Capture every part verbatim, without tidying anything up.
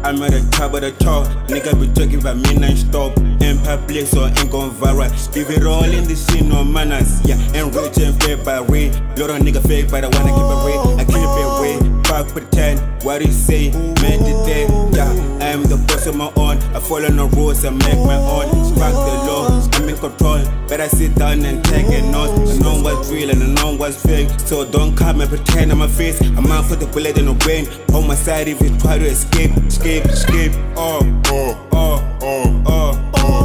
I'm at the top of the top. Nigga be talking about me non-stop. In public so ain't gon' viral. Give it all in the scene, no manners. Yeah, and rich and fake by way. Lot of nigga fake but I wanna keep it way. I keep it way. Fuck pretend, what do you say? Meditate, yeah, I am the boss of my own. I follow no rules and make my own. Fuck the law, I'm in control. Better sit down and take a note. I know what's real and I know what's fake. So don't come and pretend on my face. I'm out for the bullet in the brain. On my side if you try to escape, escape, escape. Oh, oh, oh, oh, oh.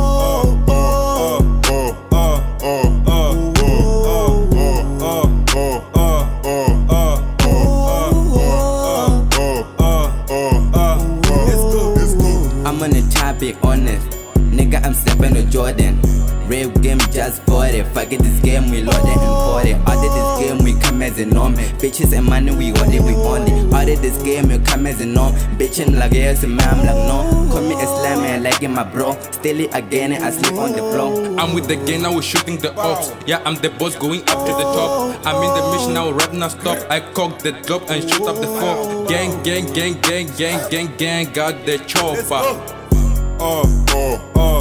Be honest, nigga, I'm stepping to Jordan. Real game just bought it. Fuck it, this game we loaded and bought it. Out of this game we come as a norm. Bitches and money we got it, we on it. Out of this game you come as a norm. Bitchin' like yes, man, I'm like no. Call me Islam and like it, my bro. Still it again and I sleep on the floor. I'm with the gang, now we're shooting the ops. Yeah, I'm the boss going up to the top. I'm in the mission now, right now stop. I cock the drop and shoot up the four. Gang, gang, gang, gang, gang, gang, gang, got the chopper. Oh, oh, oh.